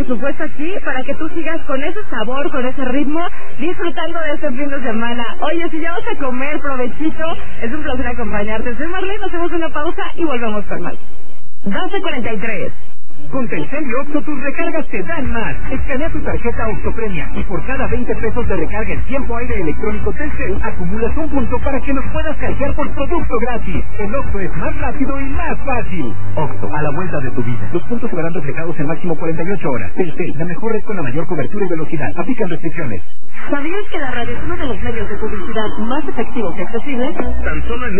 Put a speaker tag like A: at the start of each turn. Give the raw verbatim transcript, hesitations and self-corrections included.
A: supuesto aquí, para que tú sigas con ese sabor, con ese ritmo, disfrutando de este fin de semana. Oye, si ya vas a comer, provechito, es un placer acompañarte. Soy Marlene, hacemos una pausa y volvemos con más. doce cuarenta y tres.
B: Con Telcel y Oxxo tus recargas te dan más. Escanea tu tarjeta Oxxo Premia y por cada veinte pesos de recarga en tiempo aire electrónico Telcel acumulas un punto para que nos puedas canjear por producto gratis. El Oxxo es más rápido y más fácil. Oxxo, a la vuelta de tu vida. Los puntos se verán reflejados en máximo cuarenta y ocho horas. Telcel, la mejor red con la mayor cobertura y velocidad. Aplican restricciones.
A: ¿Sabías que la radio es uno de los medios de publicidad más efectivos y accesibles?
B: Tan solo en